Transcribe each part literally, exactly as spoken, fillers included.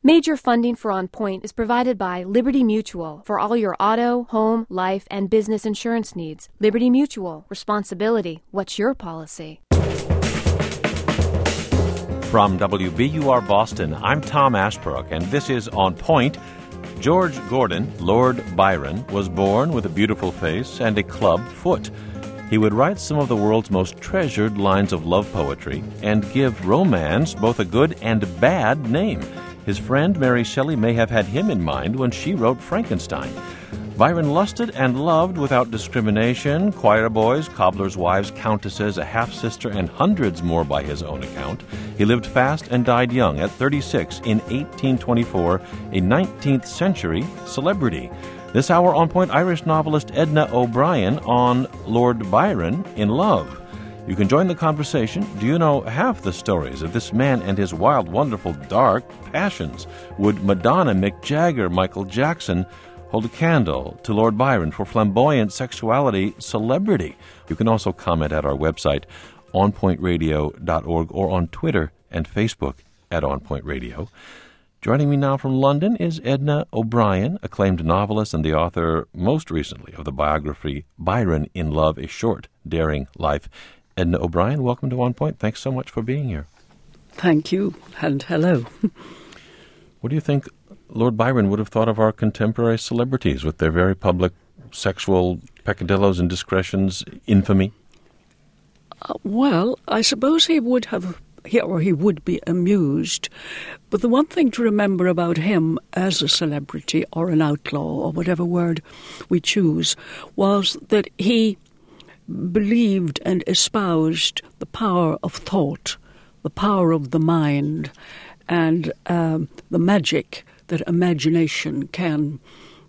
Major funding for On Point is provided by Liberty Mutual for all your auto, home, life, and business insurance needs. Liberty Mutual. Responsibility. What's your policy? From W B U R Boston, I'm Tom Ashbrook, and this is On Point. George Gordon, Lord Byron, was born with a beautiful face and a club foot. He would write some of the world's most treasured lines of love poetry and give romance both a good and bad name. His friend Mary Shelley may have had him in mind when she wrote Frankenstein. Byron lusted and loved without discrimination, choir boys, cobblers' wives, countesses, a half-sister, and hundreds more by his own account. He lived fast and died young at thirty-six in eighteen twenty-four, a nineteenth century celebrity. This hour, On Point, Irish novelist Edna O'Brien on Lord Byron in Love. You can join the conversation. Do you know half the stories of this man and his wild, wonderful, dark passions? Would Madonna, Mick Jagger, Michael Jackson hold a candle to Lord Byron for flamboyant sexuality celebrity? You can also comment at our website, on point radio dot org, or on Twitter and Facebook at On Point Radio. Joining me now from London is Edna O'Brien, acclaimed novelist and the author, most recently, of the biography Byron in Love, A Short, Daring Life. Edna O'Brien, welcome to On Point. Thanks so much for being here. Thank you, and hello. What do you think Lord Byron would have thought of our contemporary celebrities with their very public sexual peccadillos, indiscretions, infamy? Uh, well, I suppose he would have, he, or he would be amused. But the one thing to remember about him as a celebrity or an outlaw, or whatever word we choose, was that he believed and espoused the power of thought, the power of the mind, and um, the magic that imagination can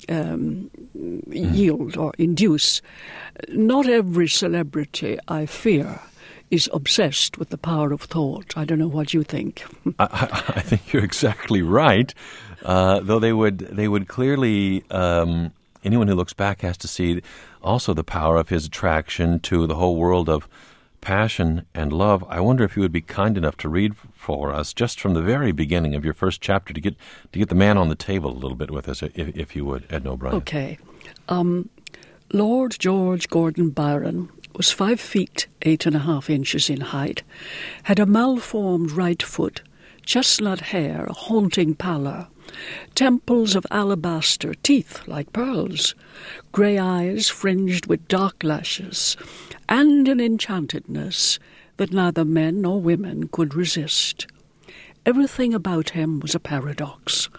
um, mm. yield or induce. Not every celebrity, I fear, is obsessed with the power of thought. I don't know what you think. I, I, I think you're exactly right. Uh, though they would, they would clearly. Um, anyone who looks back has to see also the power of his attraction to the whole world of passion and love. I wonder if you would be kind enough to read for us just from the very beginning of your first chapter to get to get the man on the table a little bit with us, if, if you would, Edna O'Brien. Okay. Um, Lord George Gordon Byron was five feet eight and a half inches in height, had a malformed right foot, chestnut hair, a haunting pallor, temples of alabaster, teeth like pearls, grey eyes fringed with dark lashes, and an enchantedness that neither men nor women could resist. Everything about him was a paradox,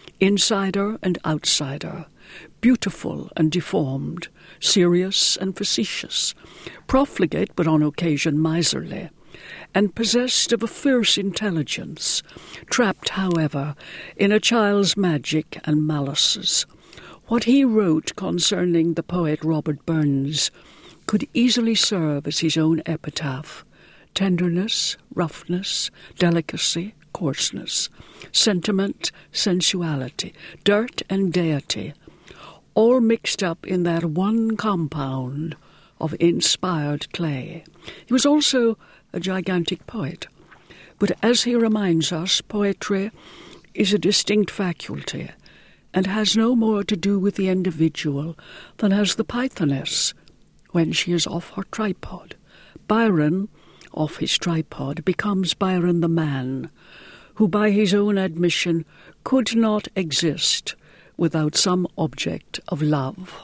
insider and outsider, beautiful and deformed, serious and facetious, profligate but on occasion miserly, and possessed of a fierce intelligence, trapped, however, in a child's magic and malices. What he wrote concerning the poet Robert Burns could easily serve as his own epitaph: tenderness, roughness, delicacy, coarseness, sentiment, sensuality, dirt and deity, all mixed up in that one compound of inspired clay. He was also a gigantic poet. But as he reminds us, poetry is a distinct faculty and has no more to do with the individual than has the pythoness when she is off her tripod. Byron, off his tripod, becomes Byron the man, who by his own admission could not exist without some object of love.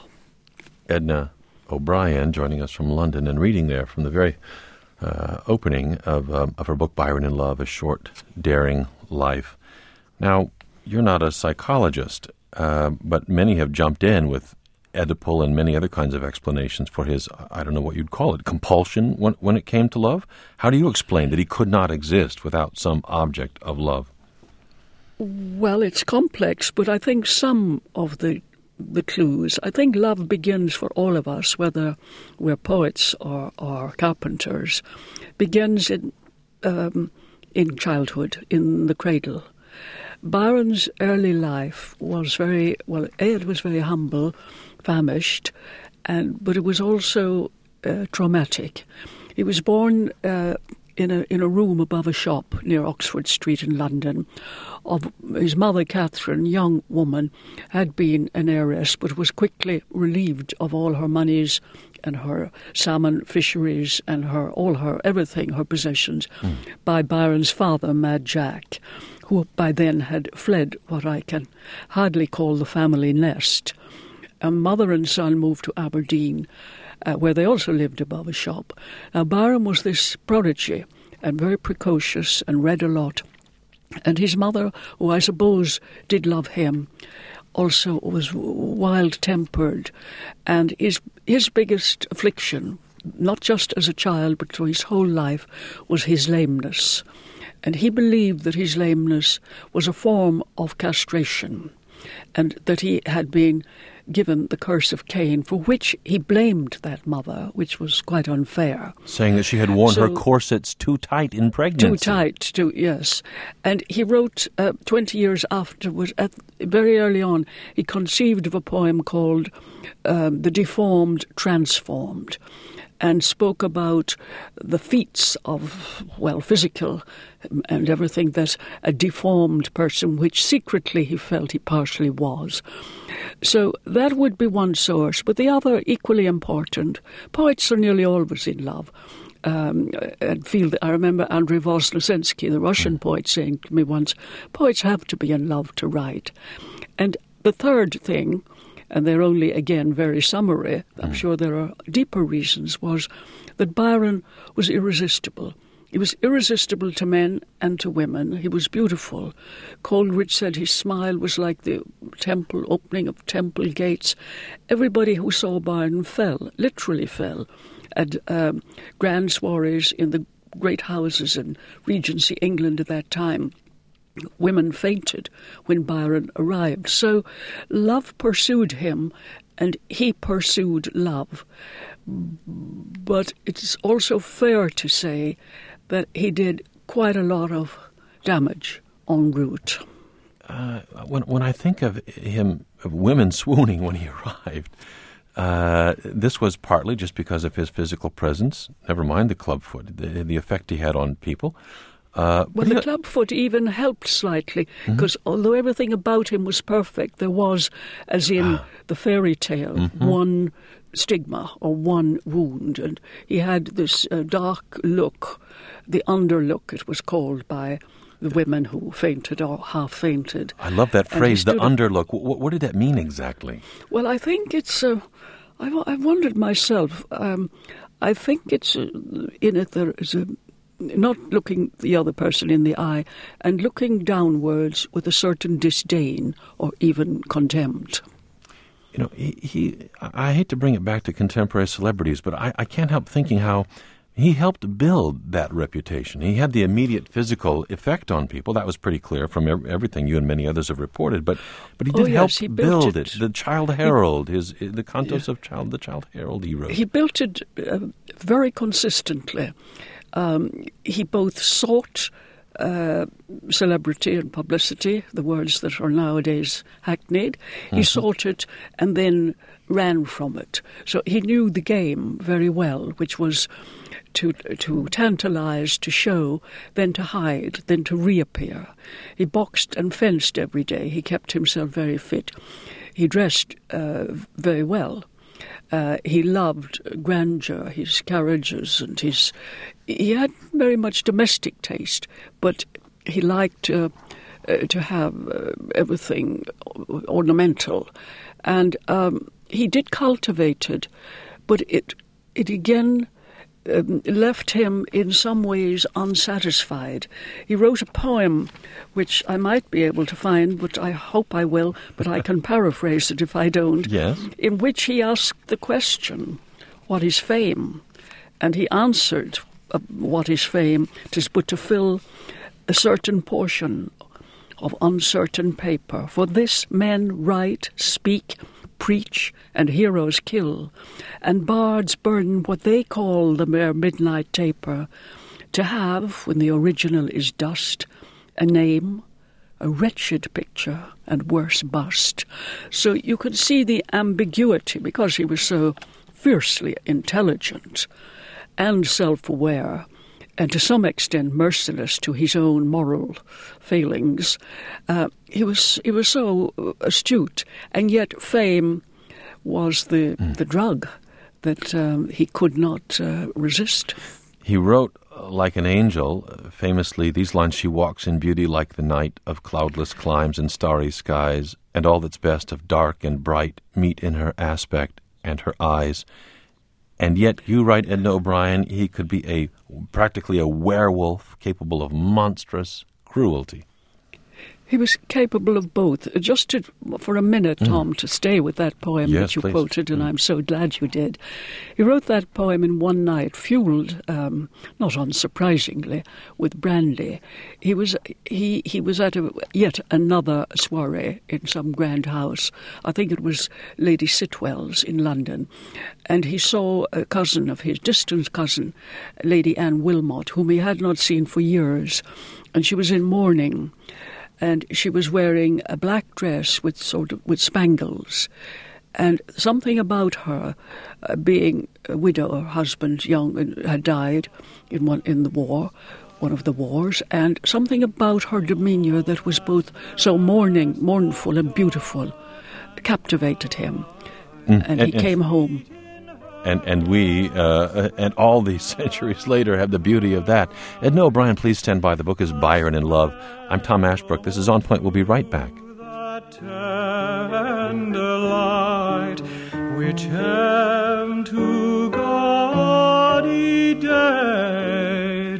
Edna O'Brien joining us from London and reading there from the very Uh, opening of um, of her book, Byron in Love, A Short, Daring Life. Now, you're not a psychologist, uh, but many have jumped in with Oedipal and many other kinds of explanations for his, I don't know what you'd call it, compulsion when, when it came to love. How do you explain that he could not exist without some object of love? Well, it's complex, but I think some of the the clues. I think love begins for all of us, whether we're poets or, or carpenters, begins in um, in childhood, in the cradle. Byron's early life was very, well, A, it was very humble, famished, and but it was also uh, traumatic. He was born uh, in a in a room above a shop near Oxford Street in London. Of his mother, Catherine, young woman, had been an heiress, but was quickly relieved of all her monies and her salmon fisheries and her all her everything, her possessions, mm. by Byron's father, Mad Jack, who by then had fled what I can hardly call the family nest. A mother and son moved to Aberdeen, uh, where they also lived above a shop. Now, Byron was this prodigy and very precocious and read a lot. And his mother, who I suppose did love him, also was wild-tempered. And his, his biggest affliction, not just as a child but through his whole life, was his lameness. And he believed that his lameness was a form of castration, and that he had been given the curse of Cain, for which he blamed that mother, which was quite unfair. Saying that she had worn so, her corsets too tight in pregnancy. Too tight, too, yes. And he wrote, uh, twenty years afterwards, at, very early on, he conceived of a poem called um, The Deformed Transformed, and spoke about the feats of, well, physical and everything that a deformed person, which secretly he felt he partially was. So that would be one source. But the other, equally important, poets are nearly always in love. Um, and feel that I remember Andrei Voznesensky, the Russian poet, saying to me once, poets have to be in love to write. And the third thing, and they're only, again, very summary, I'm sure there are deeper reasons, was that Byron was irresistible. He was irresistible to men and to women. He was beautiful. Coleridge said his smile was like the temple opening of temple gates. Everybody who saw Byron fell, literally fell, at um, grand soirees in the great houses in Regency England at that time. Women fainted when Byron arrived. So love pursued him, and he pursued love. But it's also fair to say that he did quite a lot of damage en route. Uh, when when I think of him, of women swooning when he arrived, uh, this was partly just because of his physical presence. Never mind the clubfoot, the, the effect he had on people. Uh, well, the clubfoot even helped slightly, because mm-hmm. although everything about him was perfect, there was, as in the fairy tale, mm-hmm. one stigma or one wound. And he had this uh, dark look, the underlook it was called by the women who fainted or half fainted. I love that phrase, the underlook. What, what did that mean exactly? Well, I think it's, uh, I've, I've wondered myself, um, I think it's, uh, in it there is a, not looking the other person in the eye, and looking downwards with a certain disdain or even contempt. You know, he, he I hate to bring it back to contemporary celebrities, but I, I can't help thinking how he helped build that reputation. He had the immediate physical effect on people. That was pretty clear from everything you and many others have reported. But but he did oh, yes, help he build it. it. The Child Herald, he, his the cantos yeah. of Child, the Child Herald he wrote. He built it uh, very consistently. Um, he both sought uh, celebrity and publicity, the words that are nowadays hackneyed. He mm-hmm. sought it and then ran from it. So he knew the game very well, which was to to tantalize, to show, then to hide, then to reappear. He boxed and fenced every day. He kept himself very fit. He dressed uh, very well. Uh, he loved grandeur, his carriages, and his... He had very much domestic taste, but he liked uh, uh, to have uh, everything ornamental. And um, he did cultivate it, but it, it again... Um, left him in some ways unsatisfied. He wrote a poem which I might be able to find, but I hope I will, but I can paraphrase it if I don't, yes. in which he asked the question, what is fame? And he answered, uh, what is fame? 'Tis but to fill a certain portion of uncertain paper. For this men write, speak, preach, and heroes kill, and bards burn what they call the mere midnight taper, to have, when the original is dust, a name, a wretched picture, and worse bust. So you could see the ambiguity, because he was so fiercely intelligent and self-aware, and to some extent merciless to his own moral failings. Uh, he was he was so astute, and yet fame was the mm. the drug that um, he could not uh, resist. He wrote uh, like an angel, uh, famously, these lines: "She walks in beauty like the night of cloudless climes and starry skies, and all that's best of dark and bright meet in her aspect and her eyes." And yet, you write, Edna O'Brien, he could be a practically a werewolf, capable of monstrous cruelty. He was capable of both. Just to, for a minute, Tom, mm. to stay with that poem yes, that you please. quoted, and mm. I'm so glad you did. He wrote that poem in one night, fueled, um, not unsurprisingly, with brandy. He was he he was at a, yet another soiree in some grand house. I think it was Lady Sitwell's in London, and he saw a cousin of his, distant cousin, Lady Anne Wilmot, whom he had not seen for years, and she was in mourning. And she was wearing a black dress with sort of with spangles, and something about her, uh, being a widow, her husband young had died in one in the war, one of the wars, and something about her demeanour that was both so mourning, mournful, and beautiful, captivated him, mm, and, and he and, came home. And and we, uh, and all these centuries later, have the beauty of that. Edna O'Brien, please stand by. The book is Byron in Love. I'm Tom Ashbrook. This is On Point. We'll be right back. That tender light which heaven to God he dare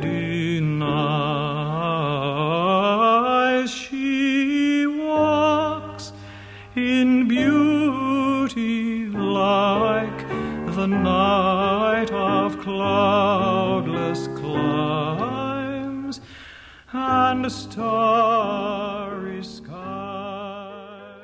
denies, she walks in beauty like the night of cloudless climes and starry skies.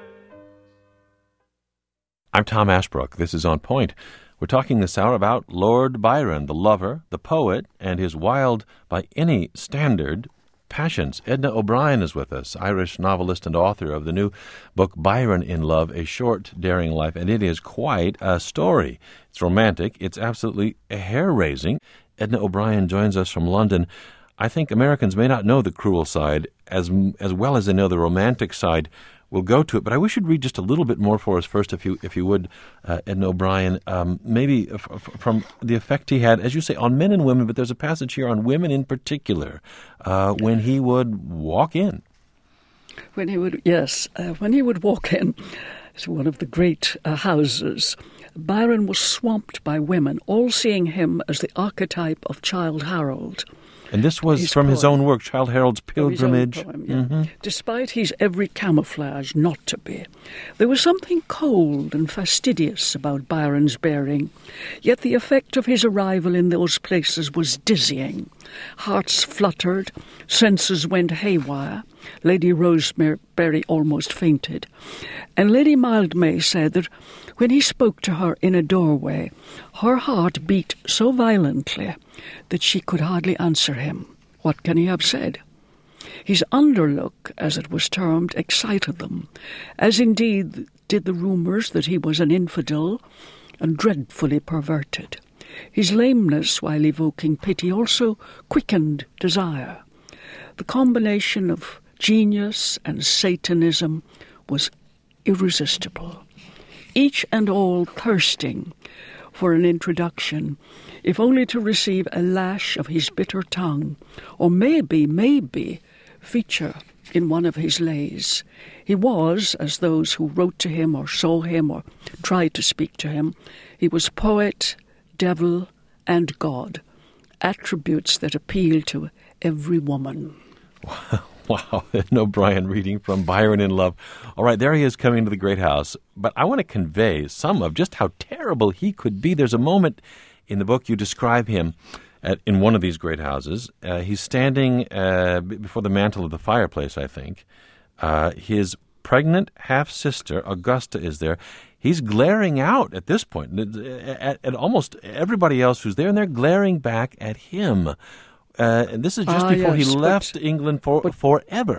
I'm Tom Ashbrook. This is On Point. We're talking this hour about Lord Byron, the lover, the poet, and his wild, by any standard, passions. Edna O'Brien is with us, Irish novelist and author of the new book Byron in Love, A Short, Daring Life, and it is quite a story. It's romantic. It's absolutely hair-raising. Edna O'Brien joins us from London. I think Americans may not know the cruel side as as well as they know the romantic side. We'll go to it, but I wish you'd read just a little bit more for us first, if you if you would, uh, Edna O'Brien, um, maybe f- f- from the effect he had, as you say, on men and women, but there's a passage here on women in particular, uh, when he would walk in. When he would, yes, uh, when he would walk in to one of the great uh, houses, Byron was swamped by women, all seeing him as the archetype of Childe Harold. And this was his from poem. His own work, Childe Harold's Pilgrimage. Poem, yeah. mm-hmm. Despite his every camouflage not to be, there was something cold and fastidious about Byron's bearing, yet the effect of his arrival in those places was dizzying. Hearts fluttered, senses went haywire. Lady Rosebery almost fainted, and Lady Mildmay said that when he spoke to her in a doorway, her heart beat so violently that she could hardly answer him. What can he have said? His underlook, as it was termed, excited them, as indeed did the rumours that he was an infidel and dreadfully perverted. His lameness, while evoking pity, also quickened desire. The combination of genius and Satanism was irresistible, each and all thirsting for an introduction, if only to receive a lash of his bitter tongue, or maybe, maybe, feature in one of his lays. He was, as those who wrote to him or saw him or tried to speak to him, he was poet, devil, and God, attributes that appeal to every woman. Wow. Wow, Edna O'Brien reading from Byron in Love. All right, there he is coming to the great house. But I want to convey some of just how terrible he could be. There's a moment in the book you describe him at, in one of these great houses. Uh, he's standing uh, before the mantel of the fireplace, I think. Uh, his pregnant half-sister, Augusta, is there. He's glaring out at this point at, at almost everybody else who's there, and they're glaring back at him. Uh, and this is just ah, before yes, he left but, England for but forever.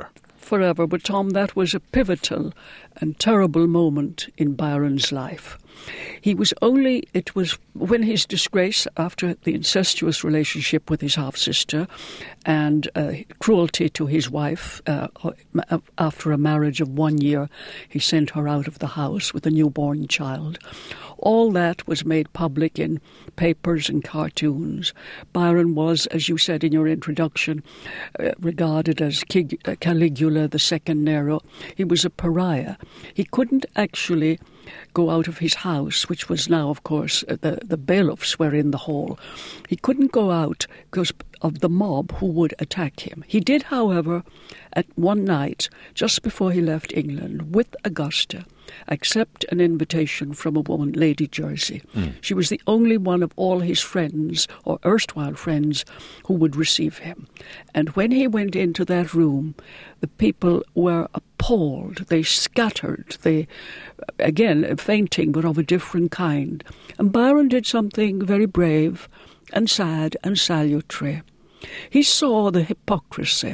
forever, but Tom, that was a pivotal and terrible moment in Byron's life. He was only, it was when his disgrace after the incestuous relationship with his half-sister and uh, cruelty to his wife, uh, after a marriage of one year, he sent her out of the house with a newborn child. All that was made public in papers and cartoons. Byron was, as you said in your introduction, uh, regarded as Caligula, the second Nero. He was a pariah. He couldn't actually go out of his house, which was now, of course, the, the bailiffs were in the hall. He couldn't go out because of the mob who would attack him. He did, however, at one night, just before he left England, with Augusta, accept an invitation from a woman, Lady Jersey. Mm. She was the only one of all his friends, or erstwhile friends, who would receive him. And when he went into that room, the people were appalled. They scattered. They, again, fainting, but of a different kind. And Byron did something very brave and sad and salutary. He saw the hypocrisy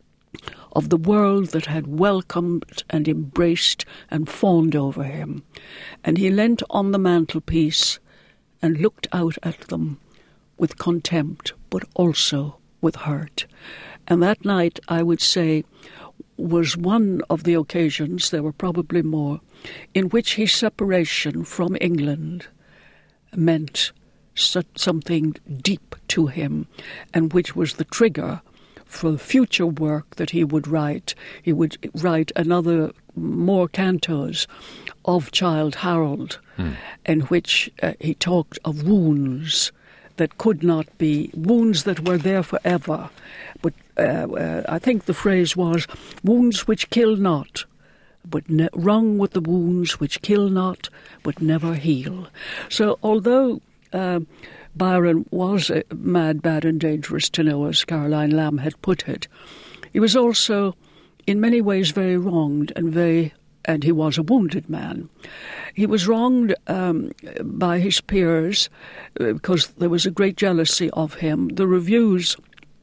of the world that had welcomed and embraced and fawned over him. And he leant on the mantelpiece and looked out at them with contempt, but also with hurt. And that night, I would say, was one of the occasions, there were probably more, in which his separation from England meant something deep to him, and which was the trigger for future work that he would write. He would write another, more cantos of Childe Harold, mm. in which uh, he talked of wounds that could not be, wounds that were there forever. But uh, uh, I think the phrase was, wounds which kill not, but ne- wrung with the wounds which kill not, but never heal. So although uh, Byron was uh, mad, bad and dangerous to know, as Caroline Lamb had put it, he was also in many ways very wronged and very, and he was a wounded man. He was wronged um, by his peers uh, because there was a great jealousy of him. The reviews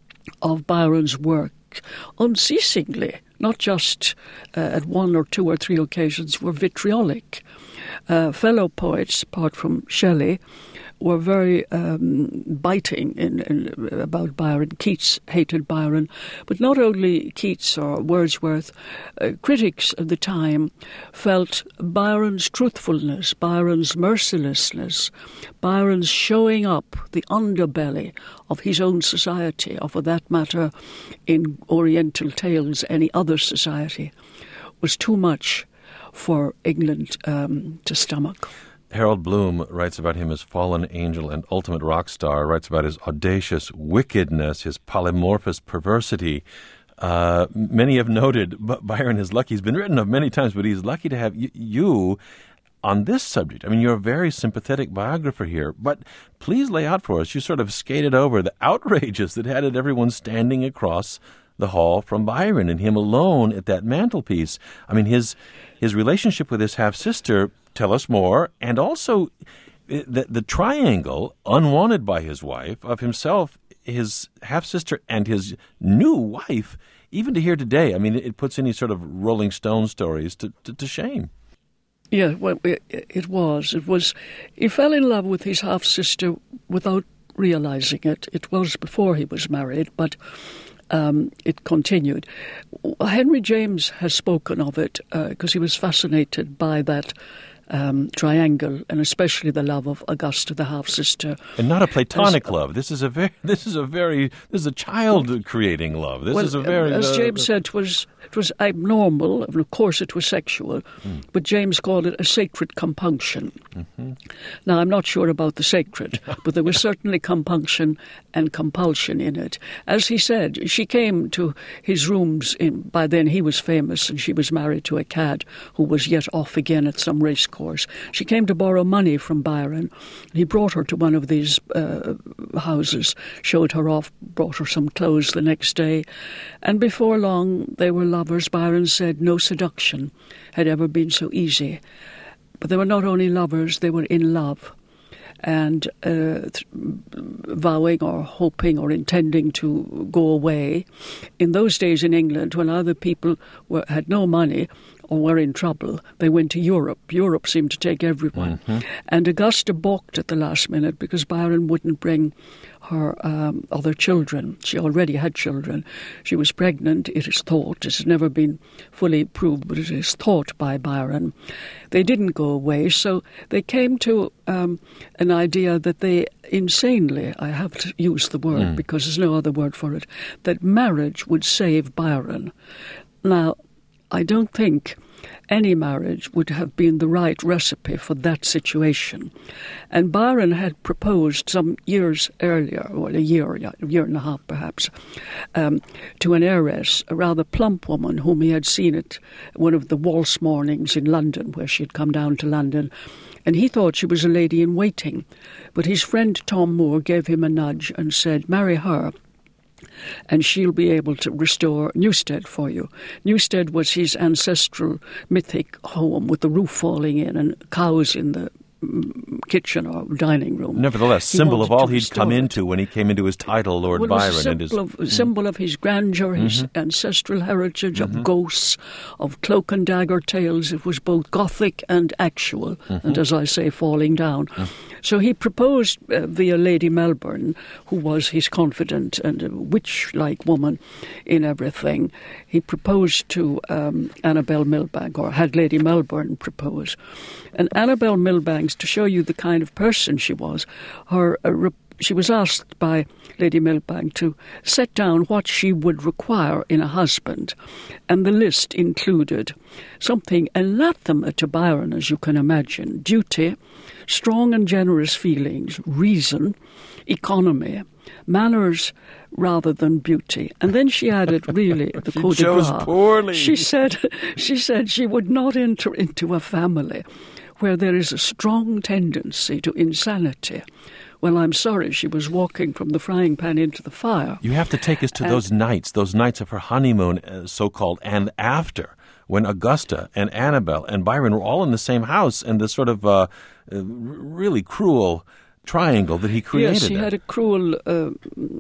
of Byron's work unceasingly, not just uh, at one or two or three occasions, were vitriolic. Uh, fellow poets, apart from Shelley, were very um, biting in, in, about Byron. Keats hated Byron, but not only Keats or Wordsworth. Uh, critics of the time felt Byron's truthfulness, Byron's mercilessness, Byron's showing up the underbelly of his own society, or for that matter, in Oriental tales, any other society, was too much for England um, to stomach. Harold Bloom writes about him as fallen angel and ultimate rock star, writes about his audacious wickedness, his polymorphous perversity. Uh, many have noted Byron is lucky. He's been written of many times, but he's lucky to have y- you on this subject. I mean, you're a very sympathetic biographer here, but please lay out for us. You sort of skated over the outrages that had everyone standing across the hall from Byron and him alone at that mantelpiece. I mean, his his relationship with his half-sister, tell us more, and also the, the triangle, unwanted by his wife, of himself, his half-sister, and his new wife, even to hear today. I mean, it puts any sort of Rolling Stone stories to, to, to shame. Yeah, well, it, it was. It was. He fell in love with his half-sister without realizing it. It was before he was married, but Um, it continued. Henry James has spoken of it because uh, he was fascinated by that um, triangle, and especially the love of Augusta, the half-sister. And not a platonic as, love. This is a very, this is a very, this is a child-creating love. This well, is a very, as uh, James said, it was it was abnormal, and of course it was sexual, mm. but James called it a sacred compunction. Mm-hmm. Now, I'm not sure about the sacred, but there was certainly compunction and compulsion in it. As he said, she came to his rooms. In, by then he was famous, and she was married to a cad who was yet off again at some race course. She came to borrow money from Byron. He brought her to one of these uh, houses, showed her off, brought her some clothes the next day, and before long they were lovers. Byron said no seduction had ever been so easy. But they were not only lovers, they were in love. and uh, th- vowing or hoping or intending to go away. In those days in England, when other people were, had no money or were in trouble, they went to Europe. Europe seemed to take everyone. Mm-hmm. And Augusta balked at the last minute because Byron wouldn't bring her um, other children. She already had children. She was pregnant, it is thought. This has never been fully proved, but it is thought by Byron. They didn't go away, so they came to um, an idea that they insanely, I have to use the word mm. because there's no other word for it, that marriage would save Byron. Now, I don't think any marriage would have been the right recipe for that situation. And Byron had proposed some years earlier, or a year, a year and a half perhaps, um, to an heiress, a rather plump woman whom he had seen at one of the waltz mornings in London, where she had come down to London. And he thought she was a lady in waiting. But his friend Tom Moore gave him a nudge and said, marry her, and she'll be able to restore Newstead for you. Newstead was his ancestral mythic home with the roof falling in and cows in the kitchen or dining room. Nevertheless, he symbol of all he'd come it. into when he came into his title, Lord well, Byron. It was a and his, of, mm. symbol of his grandeur, his mm-hmm. ancestral heritage, mm-hmm. of ghosts, of cloak and dagger tales. It was both Gothic and actual, mm-hmm. and as I say, falling down. Mm-hmm. So he proposed uh, via Lady Melbourne, who was his confidant and a witch-like woman in everything. He proposed to um, Annabel Milbank, or had Lady Melbourne propose. And Annabel Milbank, to show you the kind of person she was, her uh, re- she was asked by Lady Milbank to set down what she would require in a husband. And the list included something anathema to Byron, as you can imagine: duty, strong and generous feelings, reason, economy, manners rather than beauty. And then she added, really, the coup de chose grace. Poorly. She said, she said she would not enter into a family where there is a strong tendency to insanity. Well, I'm sorry, she was walking from the frying pan into the fire. You have to take us to and, those nights, those nights of her honeymoon, uh, so-called, and after, when Augusta and Annabel and Byron were all in the same house, and this sort of uh, uh, really cruel triangle that he created. Yes, he there. had a cruel uh,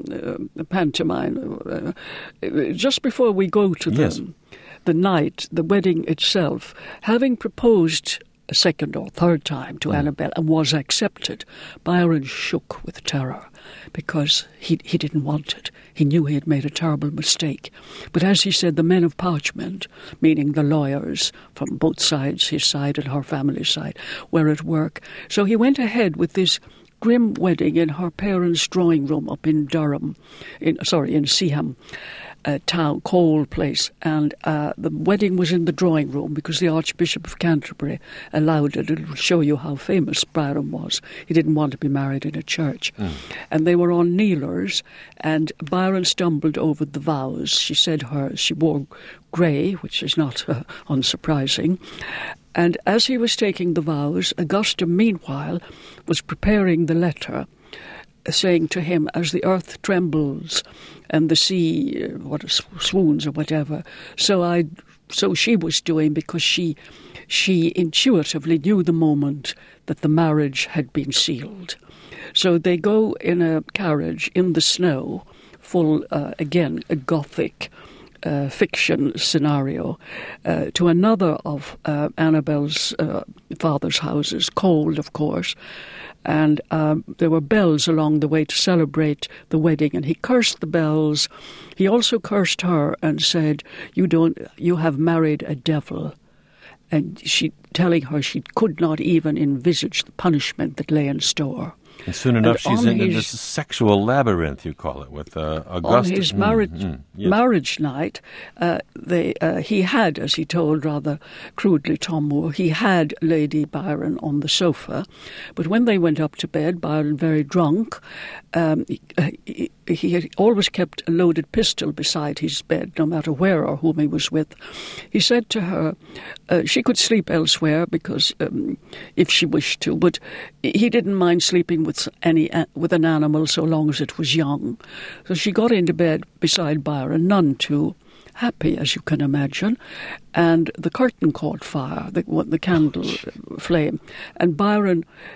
uh, pantomime. Uh, just before we go to the, yes. the night, the wedding itself, having proposed a second or third time to mm. Annabel and was accepted, Byron shook with terror because he he didn't want it. He knew he had made a terrible mistake. But as he said, the men of parchment, meaning the lawyers from both sides, his side and her family's side, were at work. So he went ahead with this grim wedding in her parents' drawing room up in Durham, in sorry, in Seaham. Uh, town, Cole Place, and uh, the wedding was in the drawing room because the Archbishop of Canterbury allowed it. It will show you how famous Byron was. He didn't want to be married in a church. Mm. And they were on kneelers, and Byron stumbled over the vows. She said her, she wore grey, which is not uh, unsurprising. And as he was taking the vows, Augusta, meanwhile, was preparing the letter, saying to him, as the earth trembles and the sea uh, what swoons or whatever, so I, so she was doing, because she, she intuitively knew the moment that the marriage had been sealed. So they go in a carriage in the snow, full uh, again a Gothic Uh, fiction scenario, uh, to another of uh, Annabel's uh, father's houses, cold, of course, and um, there were bells along the way to celebrate the wedding, and he cursed the bells. He also cursed her and said, "You don't, you have married a devil," and she telling her she could not even envisage the punishment that lay in store. And soon enough, and she's in, his, in this sexual labyrinth, you call it, with uh, Augusta. On his marriage, mm, mm, yes. marriage night, uh, they, uh, he had, as he told rather crudely Tom Moore, he had Lady Byron on the sofa. But when they went up to bed, Byron very drunk, um, he, he, he had always kept a loaded pistol beside his bed, no matter where or whom he was with. He said to her uh, she could sleep elsewhere because um, if she wished to, but he didn't mind sleeping with any with an animal so long as it was young. So she got into bed beside Byron, none too happy, as you can imagine, and the curtain caught fire, the, the candle flame, and Byron, it,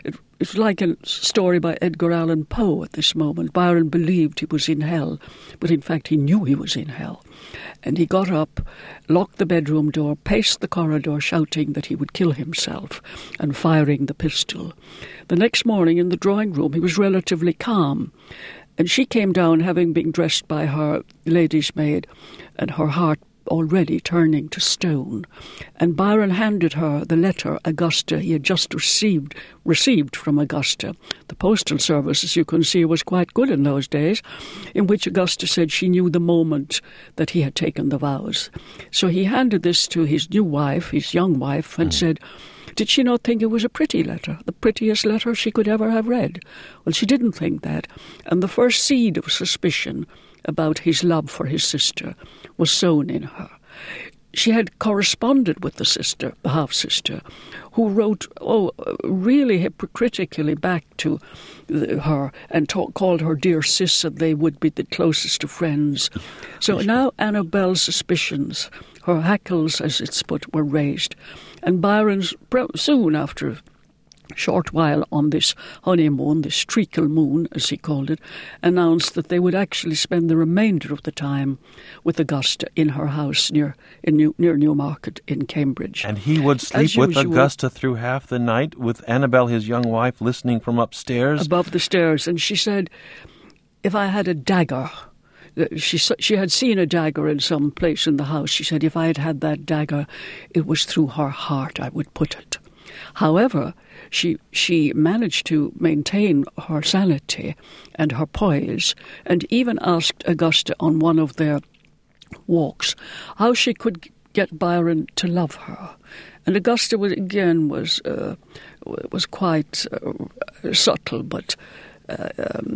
it's like a story by Edgar Allan Poe at this moment. Byron believed he was in hell, but in fact he knew he was in hell. And he got up, locked the bedroom door, paced the corridor, shouting that he would kill himself and firing the pistol. The next morning in the drawing room he was relatively calm, and she came down having been dressed by her lady's maid, and her heart already turning to stone. And Byron handed her the letter Augusta he had just received received from Augusta. The postal service, as you can see, was quite good in those days, in which Augusta said she knew the moment that he had taken the vows. So he handed this to his new wife, his young wife, and mm. said, did she not think it was a pretty letter, the prettiest letter she could ever have read? Well, she didn't think that, and the first seed of suspicion about his love for his sister was sown in her. She had corresponded with the sister, the half-sister, who wrote, oh, really hypocritically back to the, her and talk, called her dear sis, and they would be the closest of friends. So now Annabel's suspicions, her hackles, as it's put, were raised. And Byron's, soon after short while on this honeymoon, this treacle moon, as he called it, announced that they would actually spend the remainder of the time with Augusta in her house near in New, near Newmarket in Cambridge. And he would sleep as with usual, Augusta through half the night, with Annabel, his young wife, listening from upstairs? Above the stairs. And she said, if I had a dagger... She she had seen a dagger in some place in the house. She said, if I had had that dagger, it was through her heart I would put it. However, she she managed to maintain her sanity and her poise, and even asked Augusta on one of their walks how she could get Byron to love her. And Augusta was, again was uh, was quite uh, subtle, but uh,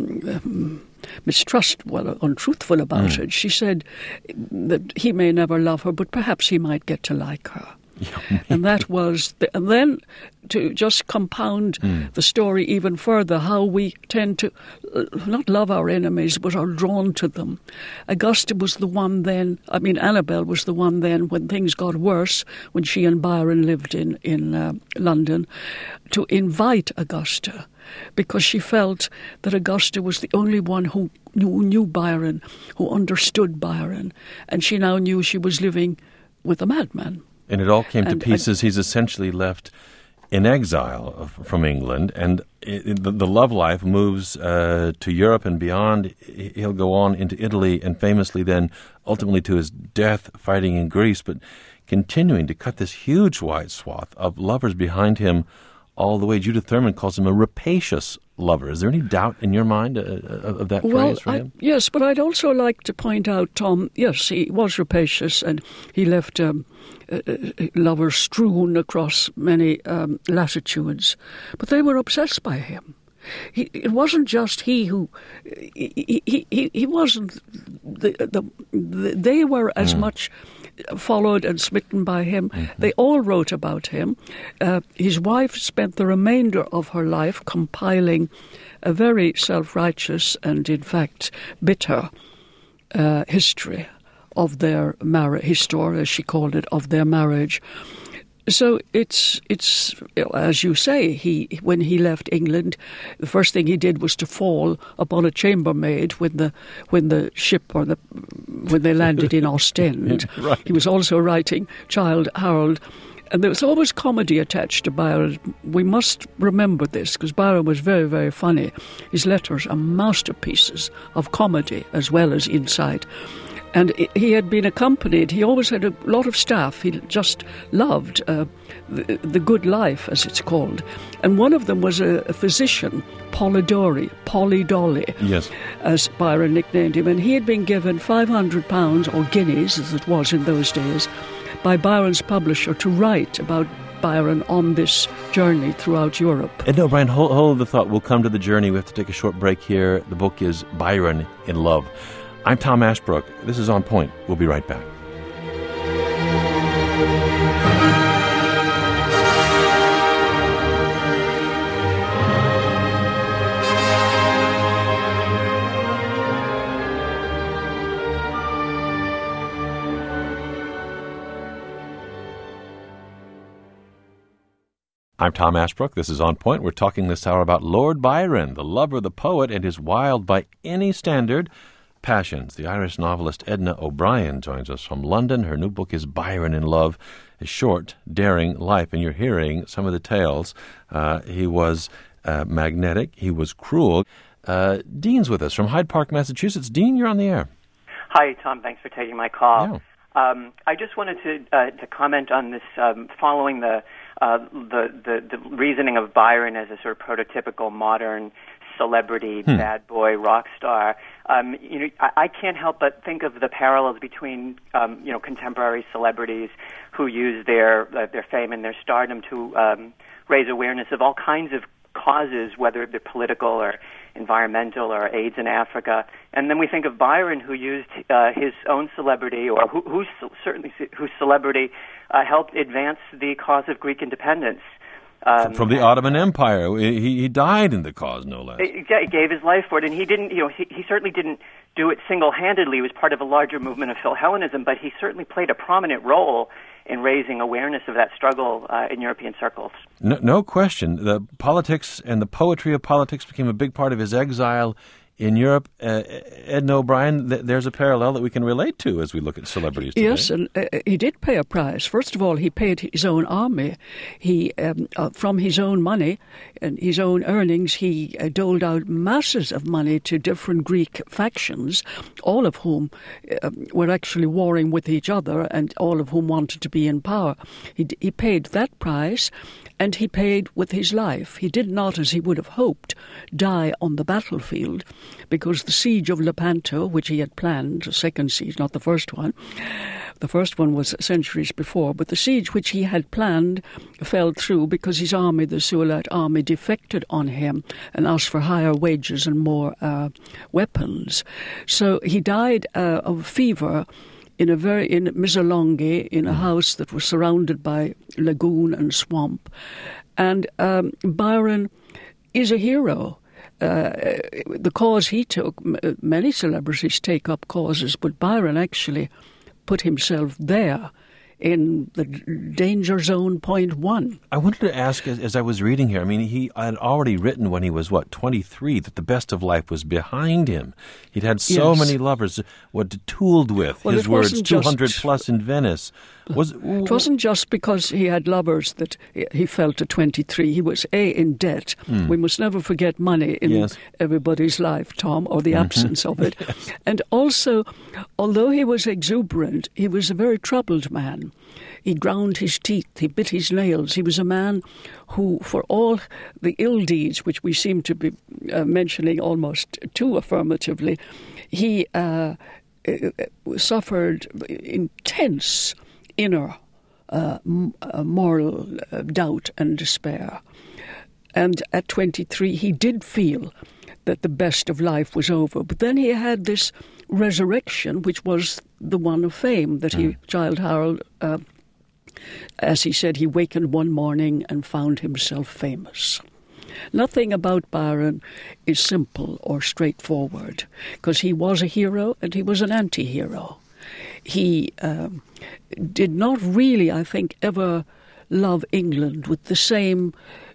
um, mistrustful, well, untruthful about mm. it. She said that he may never love her, but perhaps he might get to like her. Yeah, and that was, the, and then to just compound mm. the story even further, how we tend to uh, not love our enemies, but are drawn to them. Augusta was the one then, I mean, Annabel was the one then, when things got worse, when she and Byron lived in, in uh, London, to invite Augusta, because she felt that Augusta was the only one who knew, who knew Byron, who understood Byron, and she now knew she was living with a madman. And it all came to and, pieces. He's essentially left in exile from England, and it, the, the love life moves uh, to Europe and beyond. He'll go on into Italy and famously then ultimately to his death fighting in Greece, but continuing to cut this huge wide swath of lovers behind him all the way. Judith Thurman calls him a rapacious lover. Is there any doubt in your mind uh, of that well, phrase for I, him? Yes, but I'd also like to point out, Tom, yes, he was rapacious, and he left um, uh, lovers strewn across many um, latitudes, but they were obsessed by him. He, it wasn't just he who, he, he, he, he wasn't, the, the, the, they were as mm. much followed and smitten by him. Mm-hmm. They all wrote about him. Uh, his wife spent the remainder of her life compiling a very self-righteous and, in fact, bitter uh, history of their marriage, history, as she called it, of their marriage. So it's, it's as you say, he when he left England, the first thing he did was to fall upon a chambermaid when the when the ship or the when they landed in Ostend. Right. He was also writing Childe Harold, and there was always comedy attached to Byron. We must remember this, because Byron was very, very funny. His letters are masterpieces of comedy as well as insight. And he had been accompanied, he always had a lot of staff. He just loved uh, the, the good life, as it's called. And one of them was a, a physician, Polidori, Polidori, yes, as Byron nicknamed him. And he had been given five hundred pounds, or guineas, as it was in those days, by Byron's publisher to write about Byron on this journey throughout Europe. And no, Brian, hold, hold the thought. We'll come to the journey. We have to take a short break here. The book is Byron in Love. I'm Tom Ashbrook. This is On Point. We'll be right back. I'm Tom Ashbrook. This is On Point. We're talking this hour about Lord Byron, the lover, the poet, and his wild, by any standard, passions. The Irish novelist Edna O'Brien joins us from London. Her new book is Byron in Love, a short, daring life. And you're hearing some of the tales. Uh, he was uh, magnetic. He was cruel. Uh, Dean's with us from Hyde Park, Massachusetts. Dean, you're on the air. Hi, Tom. Thanks for taking my call. Yeah. Um, I just wanted to uh, to comment on this, um, following the, uh, the the the reasoning of Byron as a sort of prototypical modern celebrity, hmm. bad boy, rock star. Um, you know, I, I can't help but think of the parallels between um, you know contemporary celebrities who use their uh, their fame and their stardom to um, raise awareness of all kinds of causes, whether they're political or environmental or AIDS in Africa. And then we think of Byron, who used uh, his own celebrity, or who, who's certainly whose celebrity uh, helped advance the cause of Greek independence. Um, From the Ottoman Empire. He, he died in the cause, no less. He gave his life for it, and he didn't, you know, he, he certainly didn't do it single-handedly. He was part of a larger movement of Philhellenism, but he certainly played a prominent role in raising awareness of that struggle uh, in European circles. No, no question. The politics and the poetry of politics became a big part of his exile in Europe. Uh, Edna O'Brien, th- there's a parallel that we can relate to as we look at celebrities today. Yes, and uh, he did pay a price. First of all, he paid his own army. He, um, uh, from his own money and his own earnings, he uh, doled out masses of money to different Greek factions, all of whom uh, were actually warring with each other and all of whom wanted to be in power. He, d- he paid that price, and he paid with his life. He did not, as he would have hoped, die on the battlefield, because the siege of Lepanto, which he had planned, the second siege, not the first one, the first one was centuries before, but the siege which he had planned fell through because his army, the Suelite army, defected on him and asked for higher wages and more uh, weapons. So he died uh, of fever in a very in Missolonghi, in a house that was surrounded by lagoon and swamp. And um, Byron is a hero. Uh, the cause he took, many celebrities take up causes, but Byron actually put himself there in the danger zone point one. I wanted to ask, as, as I was reading here, I mean, he had already written when he was, what, twenty-three, that the best of life was behind him. He'd had so yes. many lovers, what, tooled with, well, his words, two hundred just, plus in Venice. Was, it wasn't just because he had lovers that he felt at twenty-three. He was, A, in debt. Mm. We must never forget money in yes. everybody's life, Tom, or the mm-hmm. absence of it. yes. And also, although he was exuberant, he was a very troubled man. He ground his teeth, he bit his nails. He was a man who, for all the ill deeds, which we seem to be uh, mentioning almost too affirmatively, he uh, suffered intense inner uh, moral uh, doubt and despair. And at twenty-three, he did feel that the best of life was over. But then he had this resurrection, which was the one of fame, that he, Childe Harold, uh, as he said, he wakened one morning and found himself famous. Nothing about Byron is simple or straightforward, because he was a hero and he was an anti-hero. He um, did not really, I think, ever love England with the same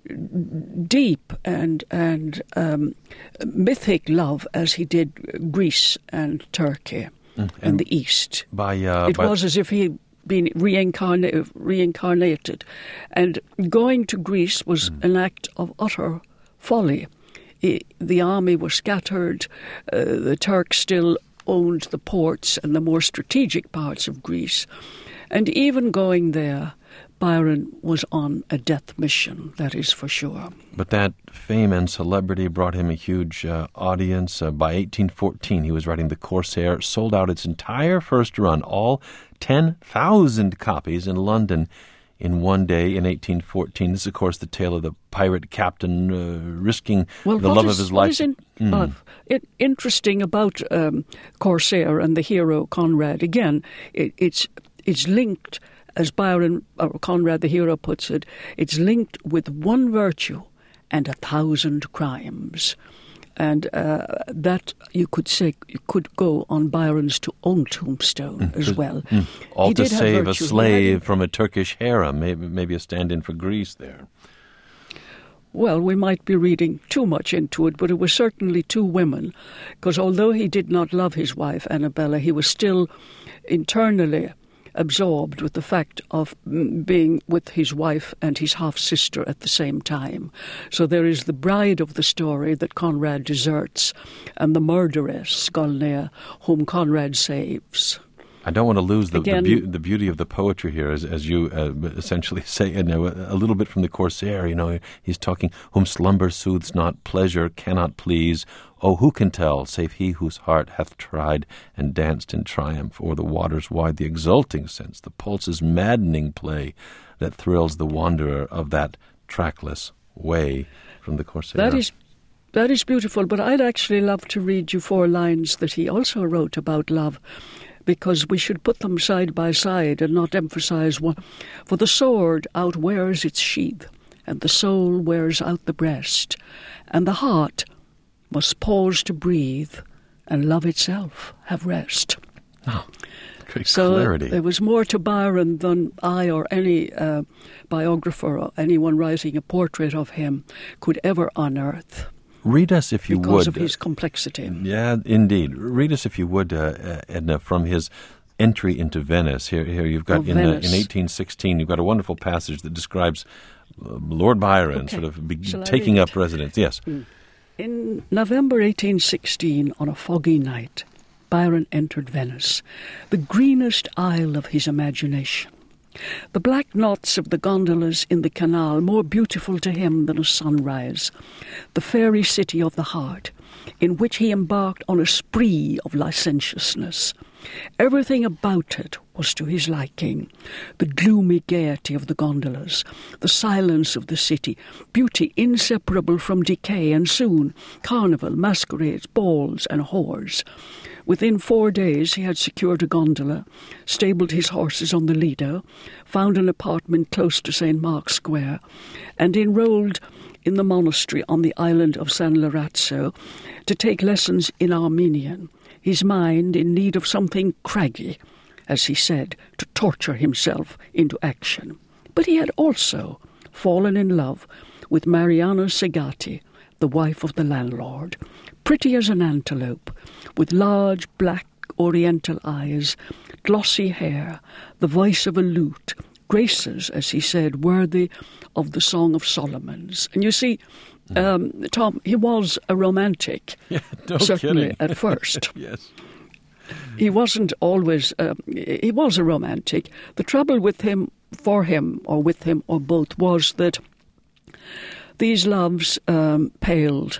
deep and and um, mythic love as he did Greece and Turkey mm, and, and the East. By, uh, it by... was as if he had been reincarna- reincarnated. And going to Greece was mm. an act of utter folly. It, the army was scattered. Uh, the Turks still owned the ports and the more strategic parts of Greece. And even going there, Byron was on a death mission, that is for sure. But that fame and celebrity brought him a huge uh, audience. Uh, by eighteen fourteen, he was writing The Corsair, sold out its entire first run, all ten thousand copies in London in one day in eighteen fourteen. This is, of course, the tale of the pirate captain uh, risking well, the love is, of his what life. Is in, mm. uh, it, interesting about um, Corsair and the hero Conrad, again, it, it's it's linked, as Byron, or Conrad the hero puts it, it's linked with one virtue and a thousand crimes. And uh, that, you could say, you could go on Byron's to own tombstone mm, as well. Mm, all he to did save a virtue. slave from a Turkish harem, maybe, maybe a stand-in for Greece there. Well, we might be reading too much into it, but it was certainly two women, because although he did not love his wife, Annabella, he was still internally absorbed with the fact of being with his wife and his half-sister at the same time. So there is the bride of the story that Conrad deserts, and the murderess, Gulnea, whom Conrad saves. I don't want to lose the Again, the, be- the beauty of the poetry here, as as you uh, essentially say, you know, a little bit from the Corsair. You know, he's talking, whom slumber soothes not, pleasure cannot please. Oh, who can tell, save he whose heart hath tried and danced in triumph o'er the waters wide, the exulting sense, the pulse's maddening play that thrills the wanderer of that trackless way, from the Corsair. That is that is beautiful, but I'd actually love to read you four lines that he also wrote about love, because we should put them side by side and not emphasize one. For the sword outwears its sheath, and the soul wears out the breast, and the heart must pause to breathe, and love itself have rest. Oh, great so clarity. There was more to Byron than I or any uh, biographer or anyone writing a portrait of him could ever unearth. Read us, if you because would. Because of his complexity. Yeah, indeed. Read us, if you would, uh, Edna, from his entry into Venice. Here, here you've got oh, in, uh, in eighteen sixteen. You've got a wonderful passage that describes uh, Lord Byron okay. sort of be- Shall I taking read up it? residence. Yes. Mm. In November eighteen sixteen, on a foggy night, Byron entered Venice, the greenest isle of his imagination. The black knots of the gondolas in the canal more beautiful to him than a sunrise, the fairy city of the heart, in which he embarked on a spree of licentiousness. Everything about it was to his liking. The gloomy gaiety of the gondolas, the silence of the city, beauty inseparable from decay, and soon carnival, masquerades, balls, and whores. Within four days he had secured a gondola, stabled his horses on the Lido, found an apartment close to Saint Mark's Square, and enrolled in the monastery on the island of San Lorenzo to take lessons in Armenian, his mind in need of something craggy, as he said, to torture himself into action. But he had also fallen in love with Mariana Segatti, the wife of the landlord, pretty as an antelope, with large black oriental eyes, glossy hair, the voice of a lute, graces, as he said, worthy of the Song of Solomon's. And you see, um, Tom, he was a romantic, yeah, no certainly kidding. at first. Yes. He wasn't always, uh, he was a romantic. The trouble with him, for him, or with him, or both, was that these loves um, paled.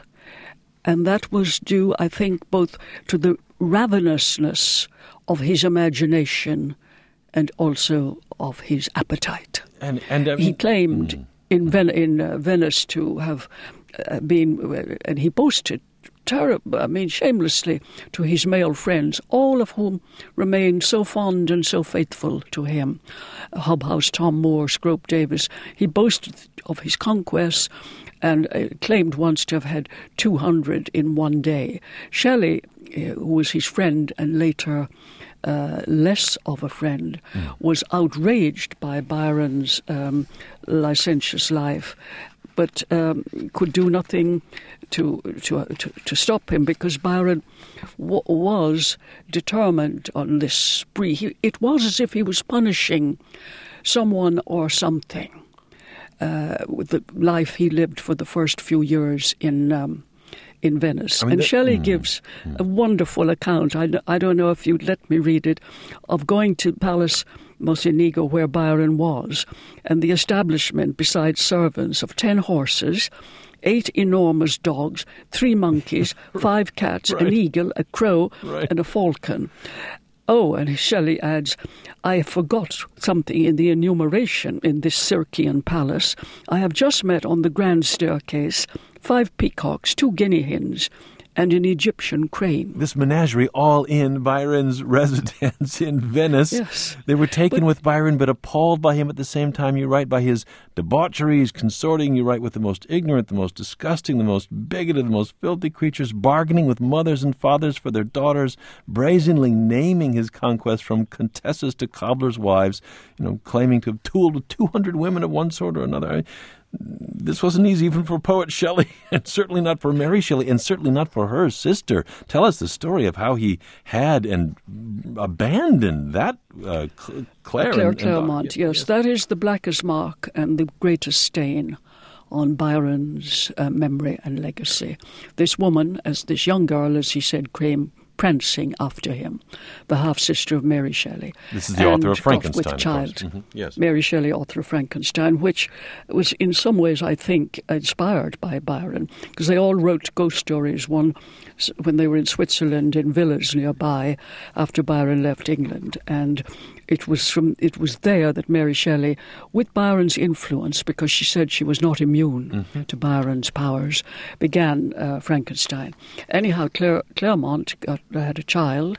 And that was due, I think, both to the ravenousness of his imagination and also of his appetite. And, and I mean, he claimed mm, in, Ven- in uh, Venice to have uh, been, and he boasted terrible, I mean, shamelessly to his male friends, all of whom remained so fond and so faithful to him. Hobhouse, Tom Moore, Scrope Davis. He boasted of his conquests and uh, claimed once to have had two hundred in one day. Shelley, uh, who was his friend and later uh, less of a friend, mm. was outraged by Byron's um, licentious life, but um, could do nothing to, to to to stop him, because Byron w- was determined on this spree. He, it was as if he was punishing someone or something uh, with the life he lived for the first few years in um, in Venice. I mean, and that, Shelley mm, gives mm. a wonderful account. I, I don't know if you'd let me read it, of going to Palace Mocenigo, where Byron was, and the establishment, besides servants, of ten horses, eight enormous dogs, three monkeys, five cats, right. an eagle, a crow, right. and a falcon. Oh, and Shelley adds, I forgot something in the enumeration in this Circean palace. I have just met on the grand staircase five peacocks, two guinea hens, and an Egyptian crane. This menagerie all in Byron's residence in Venice. Yes. They were taken but, with Byron, but appalled by him at the same time. You write by his debaucheries, consorting, you write with the most ignorant, the most disgusting, the most bigoted, the most filthy creatures, bargaining with mothers and fathers for their daughters, brazenly naming his conquest from contessas to cobblers' wives, you know, claiming to have tooled with two hundred women of one sort or another. this wasn't easy even for poet Shelley, and certainly not for Mary Shelley, and certainly not for her sister. Tell us the story of how he had and abandoned that uh, Claire. Claire and, Clairmont, and, yes, yes. that is the blackest mark and the greatest stain on Byron's uh, memory and legacy. This woman, as this young girl, as he said, came prancing after him, the half-sister of Mary Shelley. This is the author of Frankenstein, with of child. Mm-hmm. Yes. Mary Shelley, author of Frankenstein, which was in some ways, I think, inspired by Byron, because they all wrote ghost stories, one when they were in Switzerland, in villas nearby, after Byron left England, and it was from it was there that Mary Shelley, with Byron's influence, because she said she was not immune mm-hmm. to Byron's powers, began uh, Frankenstein. Anyhow, Claire, Clairmont got, had a child,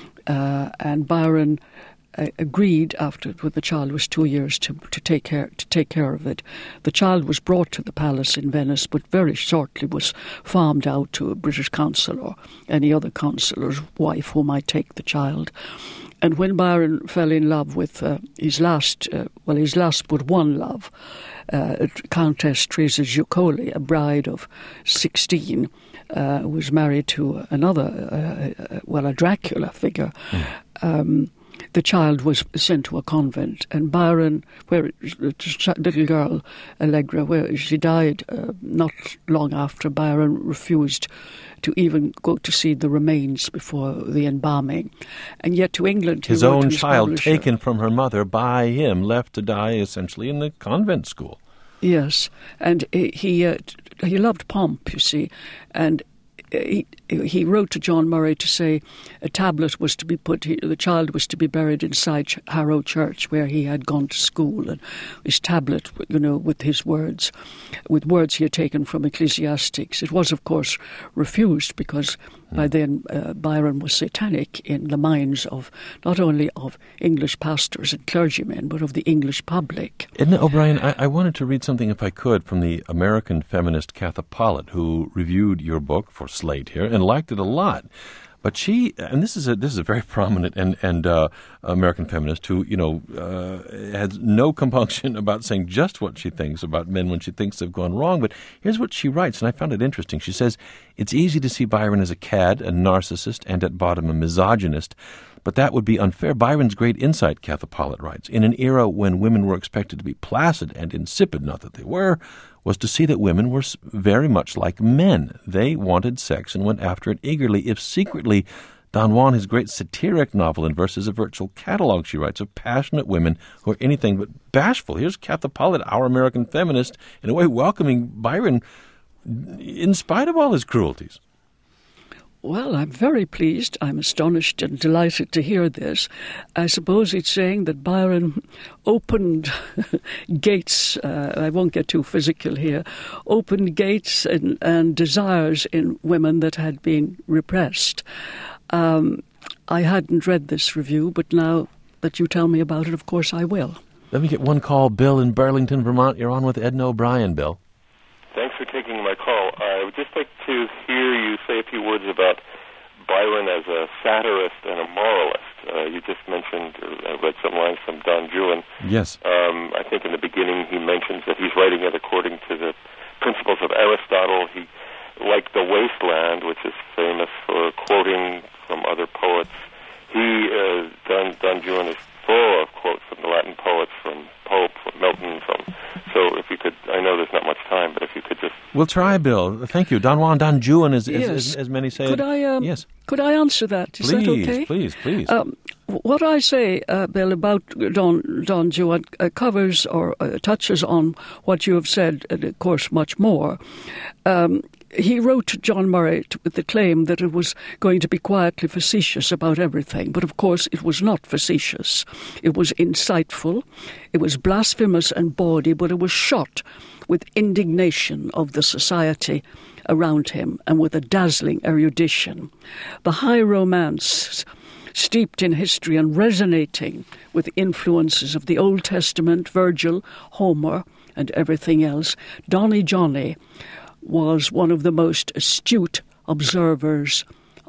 uh, and Byron uh, agreed after, when the child was two years, to to take care to take care of it. The child was brought to the palace in Venice, but very shortly was farmed out to a British consul or any other consular's wife who might take the child. And when Byron fell in love with uh, his last, uh, well, his last but one love, uh, Countess Teresa Giucoli, a bride of sixteen, uh, who was married to another, uh, uh, well, a Dracula figure, mm. um, the child was sent to a convent. And Byron, where the little girl, Allegra, where she died uh, not long after, Byron refused to even go to see the remains before the embalming. And yet to England he his wrote own to his child publisher, taken from her mother by him, left to die essentially in the convent school. Yes, and he uh, he loved pomp, you see, and he, he wrote to John Murray to say a tablet was to be put, he, the child was to be buried inside Harrow Church where he had gone to school, and his tablet, you know, with his words, with words he had taken from ecclesiastics. It was, of course, refused because mm. by then uh, Byron was satanic in the minds of not only of English pastors and clergymen, but of the English public. Edna O'Brien, I, I wanted to read something, if I could, from the American feminist Katha Pollitt, who reviewed your book for Slate here and liked it a lot. But she, and this is a this is a very prominent and and uh, American feminist who, you know, uh, has no compunction about saying just what she thinks about men when she thinks they've gone wrong. But here's what she writes, and I found it interesting. She says, "It's easy to see Byron as a cad, a narcissist, and at bottom a misogynist. But that would be unfair. Byron's great insight," Katha Pollitt writes, "in an era when women were expected to be placid and insipid, not that they were, was to see that women were very much like men. They wanted sex and went after it eagerly, if secretly. Don Juan, his great satiric novel in verse, is a virtual catalog," she writes, "of passionate women who are anything but bashful." Here's Katha Pollitt, our American feminist, in a way welcoming Byron in spite of all his cruelties. Well, I'm very pleased. I'm astonished and delighted to hear this. I suppose it's saying that Byron opened gates, uh, I won't get too physical here, opened gates and, and desires in women that had been repressed. Um, I hadn't read this review, but now that you tell me about it, of course I will. Let me get one call. Bill in Burlington, Vermont. You're on with Edna O'Brien, Bill. Thanks for taking my call. I would just like to hear you say a few words about Byron as a satirist and a moralist. Uh, you just mentioned, uh, I read some lines from Don Juan. Yes. Um, I think in the beginning he mentions that he's writing it according to the principles of Aristotle. He, like The Wasteland, which is famous for quoting from other poets, he, uh, Don, Don Juan is full of quotes from the Latin poets, from Pope, from Milton, from... So if you could, I know there's not much time, but if you could just... We'll try, Bill. Thank you. Don Juan, Don Juan, as, yes. as, as, as many say. Could I, um, yes. Could I answer that? Is please, that okay? Please, please, um, what I say, uh, Bill, about Don, Don Juan uh, covers or uh, touches on what you have said, and of course much more. Um, he wrote to John Murray to, with the claim that it was going to be quietly facetious about everything, but of course it was not facetious. It was insightful, it was blasphemous and bawdy, but it was shot with indignation of the society around him and with a dazzling erudition. The high romance, steeped in history and resonating with influences of the Old Testament, Virgil, Homer, and everything else, Donny Johnny was one of the most astute observers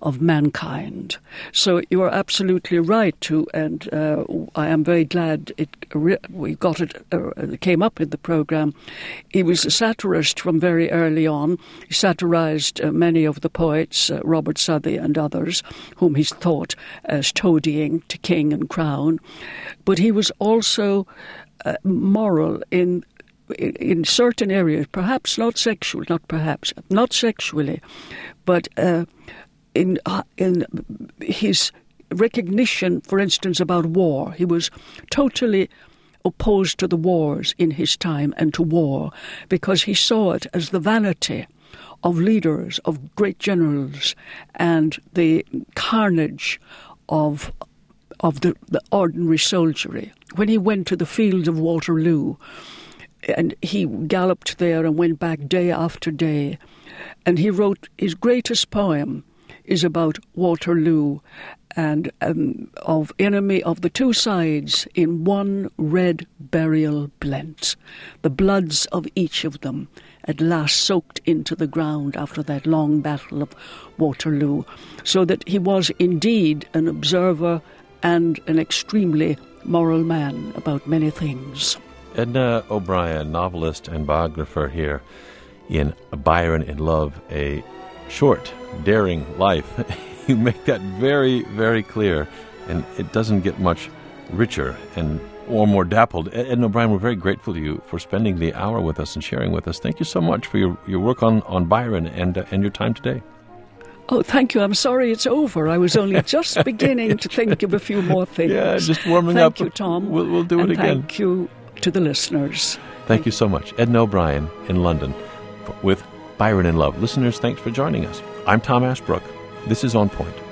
of mankind. So you are absolutely right to, and uh, I am very glad it we got it uh, came up in the program. He was a satirist from very early on. He satirized uh, many of the poets, uh, Robert Southey and others, whom he thought as toadying to king and crown. But he was also uh, moral in in certain areas, perhaps not sexual, not perhaps, not sexually, but uh, in uh, in his recognition, for instance, about war. He was totally opposed to the wars in his time and to war, because he saw it as the vanity of leaders, of great generals, and the carnage of of the, the ordinary soldiery. When he went to the fields of Waterloo, and he galloped there and went back day after day, and he wrote his greatest poem is about Waterloo and um, of enemy of the two sides in one red burial blent, the bloods of each of them at last soaked into the ground after that long battle of Waterloo, so that he was indeed an observer and an extremely moral man about many things. Edna O'Brien, novelist and biographer here in Byron in Love, a short, daring life. You make that very, very clear, and it doesn't get much richer and or more dappled. Edna O'Brien, we're very grateful to you for spending the hour with us and sharing with us. Thank you so much for your, your work on, on Byron and uh, and your time today. Oh, thank you. I'm sorry it's over. I was only just beginning to think of a few more things. Yeah, just warming thank up. Thank you, Tom. We'll, we'll do and it again. Thank you to the listeners. Thank you so much. Edna O'Brien in London with Byron in Love. Listeners, thanks for joining us. I'm Tom Ashbrook. This is On Point.